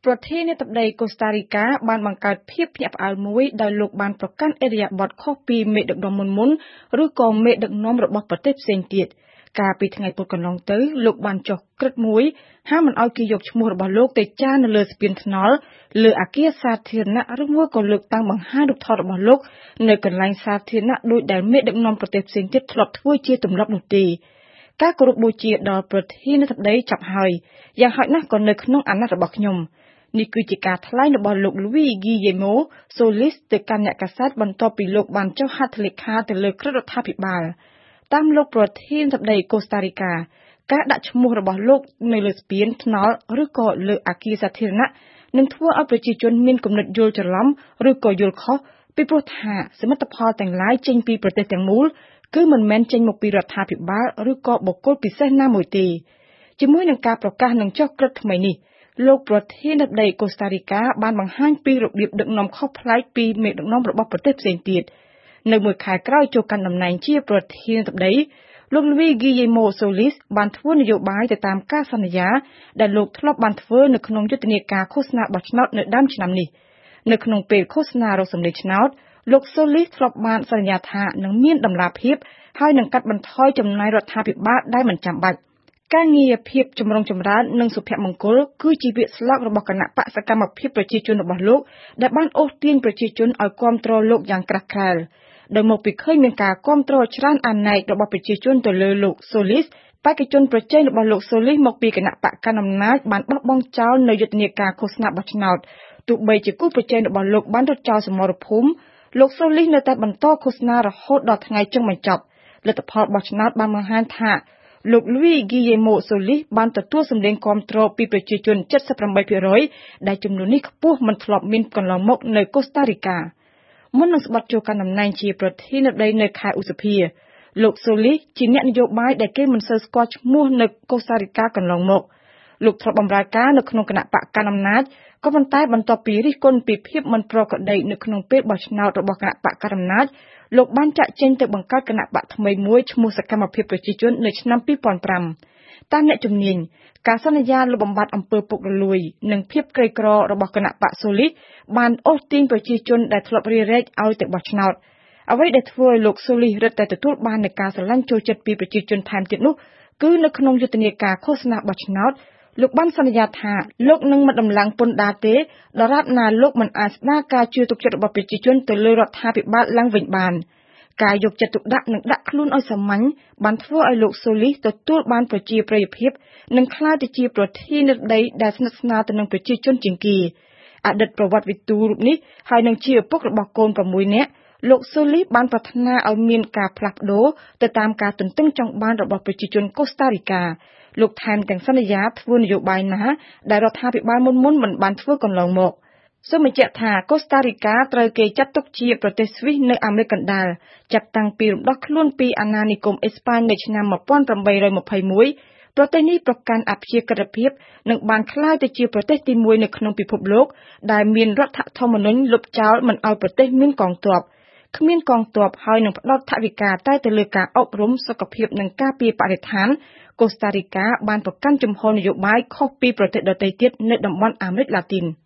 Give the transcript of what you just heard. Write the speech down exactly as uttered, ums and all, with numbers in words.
ប្រធានាធិបតីកូស្តារីកាបានបង្កើតភាពភ្ញាក់ផ្អើលមួយដោយលោកបានប្រកាន់ឥរិយាបថខុសពីមេដឹកនាំមុនមុនឬក៏មេដឹកនាំរបស់ប្រទេសផ្សេងទៀតកាលពីថ្ងៃពុធកន្លងទៅលោកបានចុះក្រឹត្យមួយហាមមិនឲ្យគេយកឈ្មោះរបស់លោកទៅចារនៅលើស្ពានថ្នល់លើអគារសាធារណៈឬមួយក៏លើកតាំងបង្ហាញរូបថតរបស់លោកនៅកន្លែងសាធារណៈដោយដែលមេដឹកនាំប្រទេសផ្សេងទៀតធ្លាប់ធ្វើជាទម្លាប់នោះទេការគោរពបូជាដល់ប្រធានាធិបតីចប់ហើយយ៉ាងហោចណាស់ក៏នៅក្នុងអាណត្តិរបស់ខ្ញុំនេះគឺជាការថ្លែងរបស់លោក Luis Guillermo Solís ទៅកាន់អ្នកកាសែតបន្ទាប់ពីលោកបានចុះហត្ថលេខាទៅលើក្រឹត្យរដ្ឋាភិបាលតាមលោកប្រធានាធិបតីកូស្តារីកាការដាក់ឈ្មោះរបស់លោកនៅលើស្ពានថ្នល់ឬក៏លើអគារសាធារណៈនឹងធ្វើឲ្យប្រជាជនមានគំនិតយល់ច្រឡំឬក៏យល់ខុសពីព្រោះថាសមិទ្ធផលទាំងឡាយចេញពីប្រទេសទាំងមូលគឺមិនមែនចេញមកពីរដ្ឋាភិបាលឬក៏បុគ្គលពិសេសណាមួយទេជាមួយនឹងការប្រកាសនឹងចុះក្រឹត្យថ្មីនេះលោកប្រធានាធិបតីកូស្តារីកាបានបង្ហាញពីរបៀបដឹកនាំខុសប្លែកពីមេដឹកនាំរបស់ប្រទេសផ្សេងទៀតនៅមួយខែក្រោយចូលកាន់តំណែងជាប្រធានាធិបតីលោក Luis Guillermo Solís បានធ្វើនយោបាយទៅតាមការសន្យាដែលលោកធ្លាប់បានធ្វើនៅក្នុងយុទ្ធនាការឃោសនាបោះឆ្នោតនៅដើមឆ្នាំនេះនៅក្នុងពេលឃោសនារកសម្លេងឆ្នោតលោក Solís ធ្លាប់បានសន្យាថានឹងមានតម្លាភាពហើយនឹងកាត់បន្ថយចំណាយរដ្ឋាភិបាលដែលមិនចាំបាច់ការងារភាពចម្រុងចម្រើននិងសុភមង្គលគឺជាវាក្យស្លោករបស់គណៈបកសកម្មភាពប្រជាជនរបស់លោកដែលបានអូសទាញប្រជាជនឲ្យគ្រប់គ្រងលោកយ៉ាងក្រាស់ក្រែលដោយមកពីឃើញមានការគ្រប់គ្រងច្រើនអាណែករបស់ប្រជាជនទៅលើលោក Solís បេក្ខជនប្រជែងរបស់លោក Solís មកពីគណៈបកកណ្ដាលអំណាចបានបោះបង់ចោលនៅយុទ្ធនាការឃោសនាបោះឆ្នោតទោះបីជាគូប្រជែងរបស់លោកបានរត់ចោលសមរភូមិលោក Solís នៅតែបន្តឃោសនារហូតដល់ថ្ងៃចុងបញ្ចប់លទ្ធផលបោះឆ្នោតបានបង្ហាញថាលោក Luis Guillermo Solís បានទទួលសម្លេងគាំទ្រពីប្រជាជន เจ็ดสิบแปดเปอร์เซ็นต์ ដែលចំនួននេះខ្ពស់មិនធ្លាប់មានកន្លងមកនៅកូស្តារីកាមុននឹងស្បត់ចូលកាន់តំណែងជាប្រធានាធិបតីនៅខែឧសភាលោក Solís ជាអ្នកនយោបាយដែលគេមិនសូវស្គាល់ឈ្មោះនៅកូស្តារីកាកន្លងមកលោកធ្លាប់បម្រើការនៅក្នុងគណៈបកកណ្ដាលអំណាចក៏ប៉ុន្តែបន្ទាប់ពីរិះគន់ពីភាពមិនប្រក្រតីនៅក្នុងពេលបោះឆ្នោតរបស់គណៈបកកណ្ដាលអំណាចលោកបានចាក់ចេញទៅបង្កើតគណៈបកថ្មីមួយឈ្មោះសកម្មភាពប្រជាជននៅឆ្នាំពីរពាន់ប្រាំតាមអ្នកជំនាញការសន្យាលុបបំបាត់អំពើពុករលួយនិងភាពក្រីក្ររបស់គណៈបក Solís បានអូសទាញប្រជាជនដែលធ្លាប់រារែកឲ្យទៅបោះឆ្នោតអ្វីដែលធ្វើឲ្យលោក Solís រឹតតែទទួលបាននូវការស្រឡាញ់ចូលចិត្តពីប្រជាជនថែមទៀតនោះគឺនៅក្នុងយុទ្ធនាការឃោសនាបោះឆ្នោតលោកបានសន្យាថាលោកនឹងមិនដំឡើងពន្ធដារទេដរាបណាលោកមិនអាចស្ដារការជឿទុកចិត្តរបស់ប្រជាជនទៅលើរដ្ឋាភិបាលឡើងវិញបានការយកចិត្តទុកដាក់និងដាក់ខ្លួនឲ្យសាមញ្ញបានធ្វើឲ្យលោក Solís ទទួលបានប្រជាប្រិយភាពនិងក្លាយទៅជាប្រធានាធិបតីដែលស្និទ្ធស្នាលទៅនឹងប្រជាជនជាងគេអតីតប្រវត្តិវិទូរូបនេះហើយនឹងជាឪពុករបស់កូនប្រាំមួយនាក់លោក Solís បានប្រាថ្នាឲ្យមានការផ្លាស់ប្ដូរទៅតាមការទន្ទឹងចង់បានរបស់ប្រជាជនកូស្តារីកាលោកថែមទាំងសន្យាធ្វើនយោបាយណាដែលរដ្ឋាភិបាលមុនមុនមិនបានធ្វើកន្លងមកសូមបញ្ជាក់ថាកូស្តារីកាត្រូវគេចាត់ទុកជាប្រទេសស្វីសនៅអាមេរិកកណ្ដាលចាប់តាំងពីរំដោះខ្លួនពីអាណានិគមអេស្ប៉ាញនៅឆ្នាំmột nghìn tám trăm hai mươi mốtប្រទេសនេះប្រកាន់អព្យាក្រឹតភាពនិងបានក្លាយទៅជាប្រទេសទីមួយនៅក្នុងពិភពលោកដែលមានរដ្ឋធម្មនុញ្ញលុបចោលមិនឲ្យប្រទេសមានកងទ័ពគ្មានកងទ័ពហើយនឹងផ្ដោតថវិកាតែទៅលើការអប់រំសុខភាពនិងការពារបរិស្ថានកូស្តារីកាបានប្រកាន់ជំហរនយោបាយខុសពីប្រទេសដទៃទៀតនៅតំបន់អាមេរិកឡាទីន